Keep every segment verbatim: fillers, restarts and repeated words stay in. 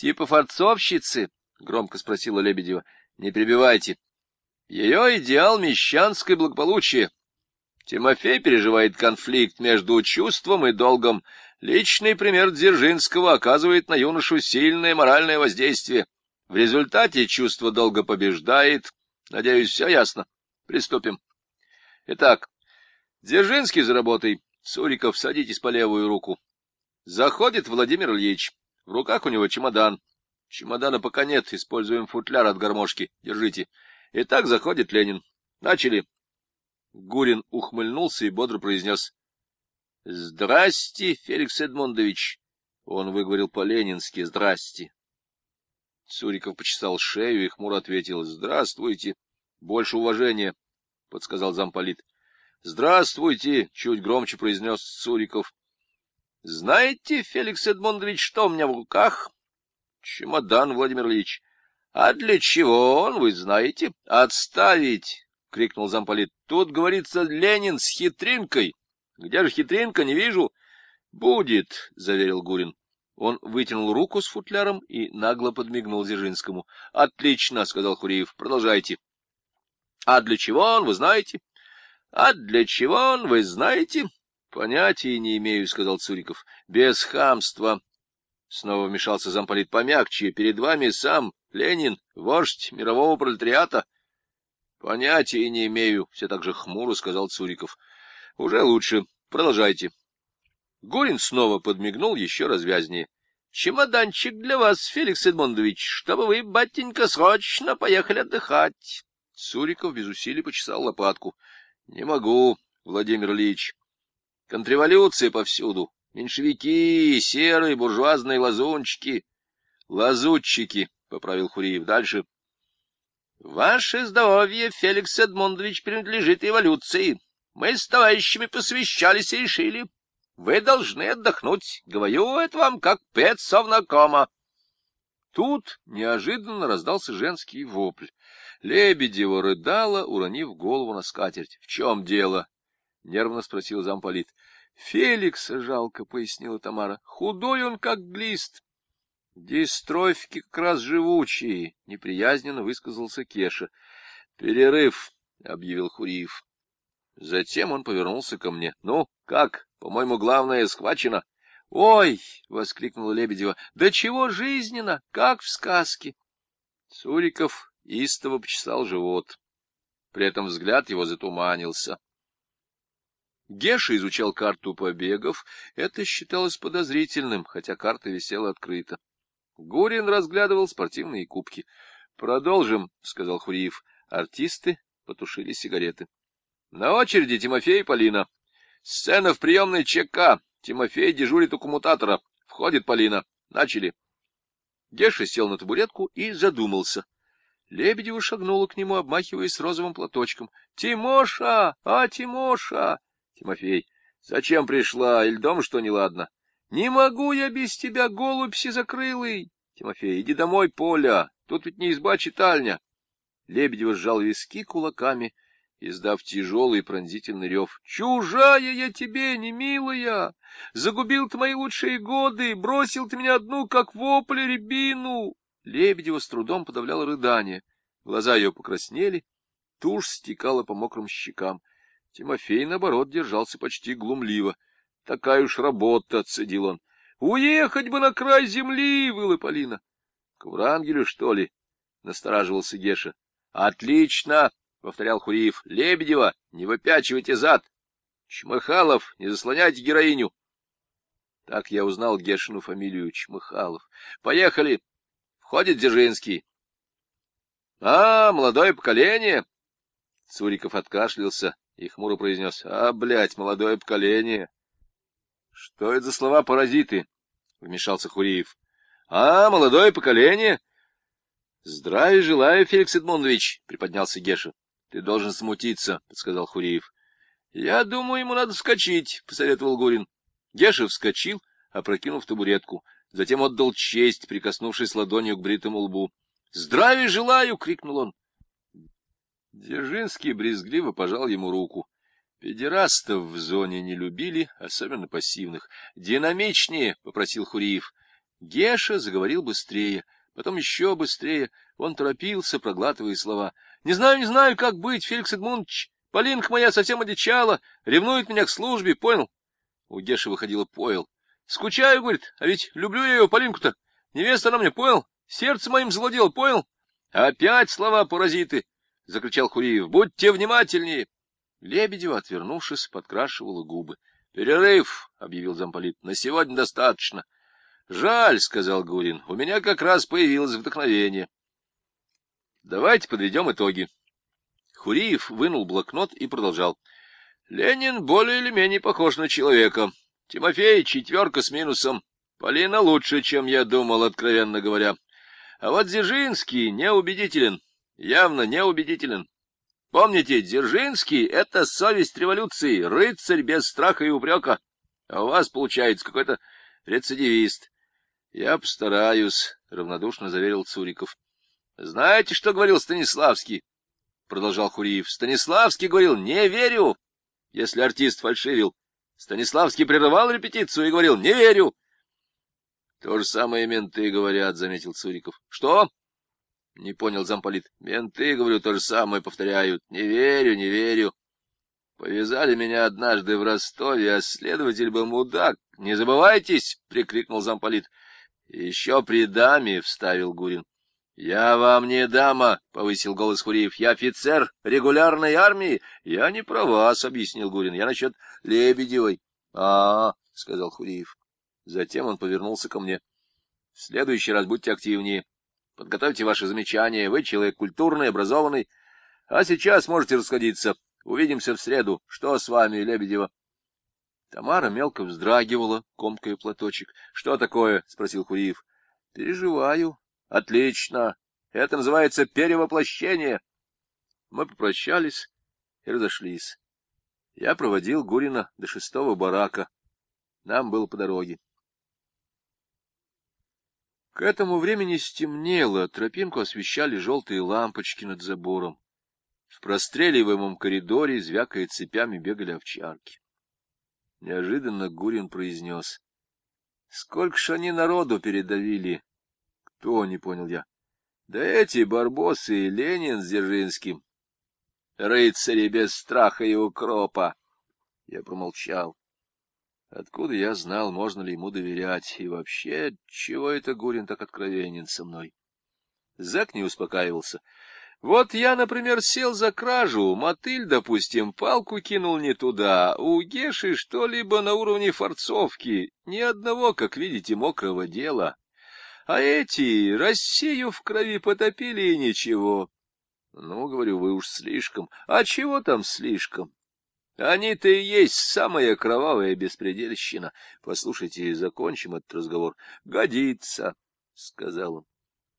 Типа форцовщицы? — громко спросила Лебедева. — Не перебивайте. Ее идеал — мещанское благополучие. Тимофей переживает конфликт между чувством и долгом. Личный пример Дзержинского оказывает на юношу сильное моральное воздействие. В результате чувство долга побеждает. Надеюсь, все ясно. Приступим. Итак, Дзержинский за работой. Цуриков, садитесь по левую руку. Заходит Владимир Ильич. В руках у него чемодан. Чемодана пока нет, используем футляр от гармошки. Держите. Итак, заходит Ленин. Начали. Гурин ухмыльнулся и бодро произнес: — Здрасте, Феликс Эдмундович. Он выговорил по-ленински: — Здрасте. Цуриков почесал шею и хмуро ответил: — Здравствуйте. — Больше уважения, — подсказал замполит. — Здравствуйте, — чуть громче произнес Цуриков. — Знаете, Феликс Эдмундович, что у меня в руках? — Чемодан, Владимир Ильич. — А для чего он, вы знаете? — Отставить! — крикнул замполит. — Тут, говорится, Ленин с хитринкой. Где же хитринка, не вижу. — Будет, — заверил Гурин. Он вытянул руку с футляром и нагло подмигнул Дзержинскому. — Отлично, — сказал Хуриев. — Продолжайте. — А для чего он, вы знаете? — А для чего он, вы знаете? — Понятия не имею, — сказал Цуриков. — Без хамства. Снова вмешался замполит. — Помягче. Перед вами сам Ленин, вождь мирового пролетариата. — Понятия не имею, — все так же хмуро сказал Цуриков. — Уже лучше. Продолжайте. Гурин снова подмигнул еще развязнее. — Чемоданчик для вас, Феликс Эдмундович, чтобы вы, батенька, срочно поехали отдыхать. Цуриков без усилий почесал лопатку. — Не могу, Владимир Ильич. Контрреволюция повсюду. Меньшевики, серые, буржуазные лазунчики. — Лазутчики, — поправил Хуриев. — Дальше. — Ваше здоровье, Феликс Эдмундович, принадлежит эволюции. Мы с товарищами посвящались и решили. Вы должны отдохнуть. Говорю это вам как педсовнакома. Тут неожиданно раздался женский вопль. Лебедева рыдала, уронив голову на скатерть. — В чем дело? — нервно спросил замполит. — Феликса жалко, — пояснила Тамара. — Худой он, как глист. — Дистрофики как раз живучие, — неприязненно высказался Кеша. — Перерыв, — объявил Хуриев. Затем он повернулся ко мне. — Ну, как? По-моему, главное схвачено. — Ой! — воскликнула Лебедева. — Да чего жизненно, как в сказке! Цуриков истово почесал живот. При этом взгляд его затуманился. Геша изучал карту побегов. Это считалось подозрительным, хотя карта висела открыто. Гурин разглядывал спортивные кубки. — Продолжим, — сказал Хуриев. Артисты потушили сигареты. — На очереди Тимофей и Полина. Сцена в приемной ЧК. Тимофей дежурит у коммутатора. Входит Полина. Начали. Геша сел на табуретку и задумался. Лебедева шагнула к нему, обмахиваясь розовым платочком. — Тимоша! А, Тимоша! Тимофей. — Зачем пришла? Или дома что неладно? — Не могу я без тебя, голубь сизокрылый! Тимофей. — Иди домой, Поля. Тут ведь не изба-читальня. Лебедева сжал виски кулаками, издав тяжелый пронзительный рев. — Чужая я тебе, не милая! Загубил ты мои лучшие годы, бросил ты меня одну, как вопль рябину! Лебедева с трудом подавляла рыдание. Глаза ее покраснели, тушь стекала по мокрым щекам. Тимофей, наоборот, держался почти глумливо. — Такая уж работа, — цедил он. — Уехать бы на край земли, — выла Полина. — К Врангелю, что ли? — настораживался Геша. — Отлично! — повторял Хуриев. — Лебедева, не выпячивайте зад. Чмыхалов, не заслоняйте героиню. Так я узнал Гешину фамилию Чмыхалов. Поехали. Входит Дзержинский. — А, молодое поколение. Цуриков откашлялся и хмуро произнес: — А, блядь, молодое поколение. — Что это за слова-паразиты? — вмешался Хуриев. — А, молодое поколение. — Здравия желаю, Феликс Эдмундович, — приподнялся Геша. — Ты должен смутиться, — подсказал Хуриев. — Я думаю, ему надо вскочить, — посоветовал Гурин. Геша вскочил, опрокинув табуретку. Затем отдал честь, прикоснувшись ладонью к бритому лбу. — Здравия желаю! — крикнул он. Дзержинский брезгливо пожал ему руку. Педерастов в зоне не любили, особенно пассивных. — Динамичнее, — попросил Хуриев. Геша заговорил быстрее, потом еще быстрее. Он торопился, проглатывая слова. — Не знаю, не знаю, как быть, Феликс Эдмундович. Полинка моя совсем одичала, ревнует меня к службе, понял? У Геши выходило поел. — Скучаю, говорит, а ведь люблю я ее, Полинку-то. Невеста она мне, понял? Сердце моим завладело, понял? — Опять слова паразиты! — закричал Хуриев. — Будьте внимательнее! Лебедева, отвернувшись, подкрашивала губы. — Перерыв, — объявил замполит, — на сегодня достаточно. — Жаль, — сказал Гурин, — у меня как раз появилось вдохновение. — Давайте подведем итоги. Хуриев вынул блокнот и продолжал. — Ленин более или менее похож на человека. Тимофей — четверка с минусом. Полина лучше, чем я думал, откровенно говоря. А вот Дзержинский неубедителен, явно неубедителен. Помните, Дзержинский — это совесть революции, рыцарь без страха и упрека. А у вас, получается, какой-то рецидивист. — Я постараюсь, — равнодушно заверил Цуриков. — Знаете, что говорил Станиславский? — продолжал Хуриев. — Станиславский говорил: не верю, если артист фальшивил. Станиславский прерывал репетицию и говорил: не верю. — То же самое менты говорят, — заметил Цуриков. — Что? — не понял замполит. — Менты, говорю, то же самое повторяют. Не верю, не верю. Повязали меня однажды в Ростове, а следователь был мудак. — Не забывайтесь! — прикрикнул замполит. — Еще при даме, — вставил Гурин. — Я вам не дама, — повысил голос Хуриев. — Я офицер регулярной армии. — Я не про вас, — объяснил Гурин. — Я насчет Лебедевой. — А, — сказал Хуриев. Затем он повернулся ко мне. — В следующий раз будьте активнее. Подготовьте ваши замечания. Вы человек культурный, образованный. А сейчас можете расходиться. Увидимся в среду. Что с вами, Лебедева? Тамара мелко вздрагивала, комкая платочек. — Что такое? — спросил Хуриев. — Переживаю. — Отлично. Это называется перевоплощение. Мы попрощались и разошлись. Я проводил Гурина до шестого барака. Нам было по дороге. К этому времени стемнело, тропинку освещали желтые лампочки над забором. В простреливаемом коридоре, звякая цепями, бегали овчарки. Неожиданно Гурин произнес: — Сколько ж они народу передавили! — Кто? — не понял я. — Да эти барбосы, Ленин с Дзержинским. Рыцари без страха и укропа. Я промолчал. Откуда я знал, можно ли ему доверять? И вообще, чего это Гурин так откровенен со мной? Зэк не успокаивался. Вот я, например, сел за кражу, мотыль, допустим, палку кинул не туда, у Геши что-либо на уровне форцовки, ни одного, как видите, мокрого дела. А эти Россию в крови потопили и ничего. Ну, говорю, вы уж слишком. А чего там слишком? Они-то и есть самая кровавая беспредельщина. Послушайте, закончим этот разговор. — Годится, — сказал он.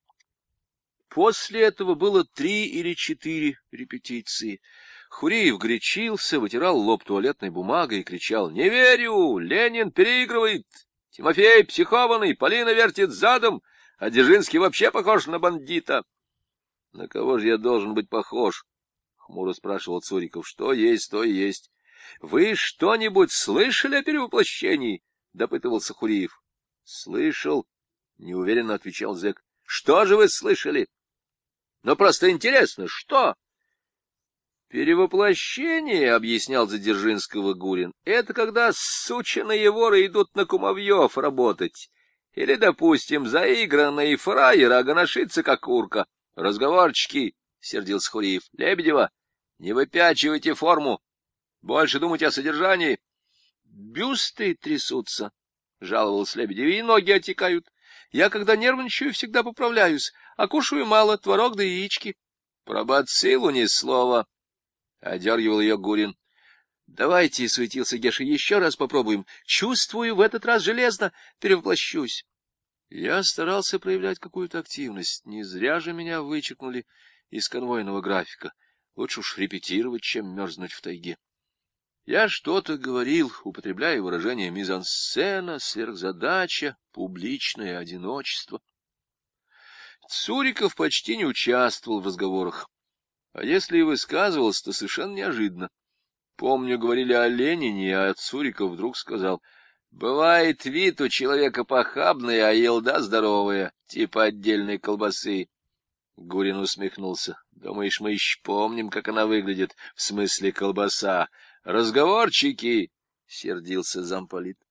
После этого было три или четыре репетиции. Хуриев горячился, вытирал лоб туалетной бумагой и кричал: — Не верю! Ленин переигрывает! Тимофей психованный, Полина вертит задом, а Дзержинский вообще похож на бандита. — На кого же я должен быть похож? — хмуро спрашивал Цуриков. — Что есть, то и есть. — Вы что-нибудь слышали о перевоплощении? — допытывался Хуриев. — Слышал, — неуверенно отвечал зэк. — Что же вы слышали? — Ну, просто интересно, что? — Перевоплощение, — объяснял за Дзержинского Гурин, — это когда сученые воры идут на кумовьев работать. Или, допустим, заигранный фраер, а гоношится, как урка. — Разговорчики, — сердился Хуриев. — Лебедева, не выпячивайте форму. Больше думайте о содержании. — Бюсты трясутся, — жаловалась Лебедева, — и ноги отекают. Я, когда нервничаю, всегда поправляюсь, а кушаю мало, творог да яички. — Про бациллу ни слова, — одергивал ее Гурин. — Давайте, — суетился Геша, — еще раз попробуем. Чувствую, в этот раз железно перевоплощусь. Я старался проявлять какую-то активность. Не зря же меня вычеркнули из конвойного графика. Лучше уж репетировать, чем мерзнуть в тайге. Я что-то говорил, употребляя выражение мизансцена, сверхзадача, публичное одиночество. Цуриков почти не участвовал в разговорах, а если и высказывался, то совершенно неожиданно. Помню, говорили о Ленине, а Цуриков вдруг сказал: Бывает вид у человека похабный, а елда здоровая, типа отдельной колбасы. Гурин усмехнулся. Думаешь, мы еще помним, как она выглядит, в смысле колбаса? Разговорчики! — сердился замполит.